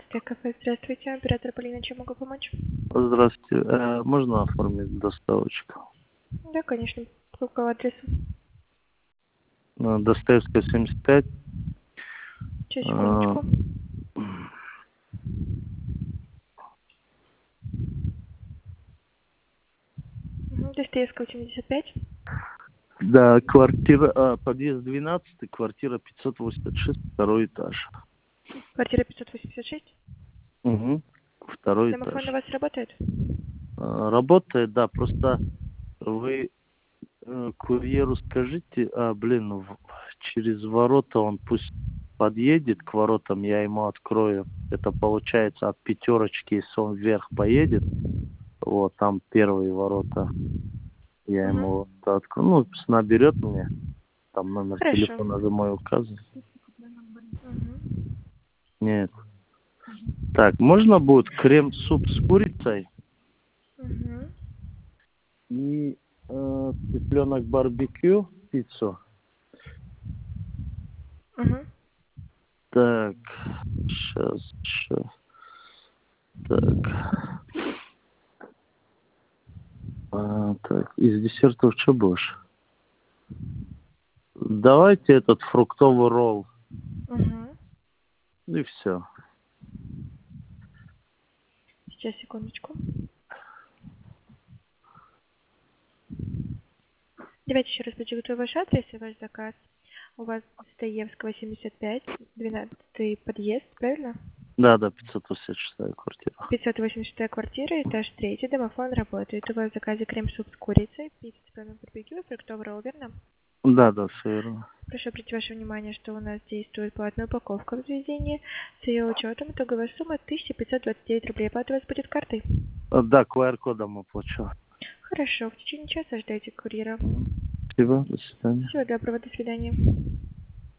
11 кафе. Здравствуйте, оператор Полина, чем могу помочь? Здравствуйте. Можно оформить доставочку? Да, конечно. По какому адресу? Достоевская, 75. Сейчас, А, секундочку. Достоевского, 75. Да, подъезд 12, квартира 586, второй этаж. Квартира 586. Угу. Второй Домофон у этаж. вас работает? Работает, да, просто вы курьеру скажите, через ворота он пусть подъедет к воротам, я ему открою. Это получается от пятерочки, если он вверх поедет, вот там первые ворота. Я Угу. ему открою. Ну, наберет мне. Там номер Хорошо. телефона же мой указан. Угу. Нет. Так, можно будет крем-суп с курицей Угу. и цыпленок барбекю, пиццу. Угу. Так, сейчас. Так. Так, из десертов что будешь? Давайте этот фруктовый ролл. Угу. И все. Сейчас, секундочку. Давайте еще раз подготовлю ваш адрес и ваш заказ. У вас Достоевского, 75, 12 подъезд, правильно? Да, 586 квартира. 586 квартира, этаж 3, домофон работает. У вас в заказе крем-суп с курицей, пицца с барбекю, фруктовый ролл, верно? Да, все верно. Прошу обратить ваше внимание, что у нас действует платная упаковка в заведении. С ее учетом итоговая сумма 1529 рублей. Оплата у вас будет картой. Да, QR-кодом оплачу. Хорошо, в течение часа ждайте курьера. Спасибо, до свидания. Всего доброго, до свидания.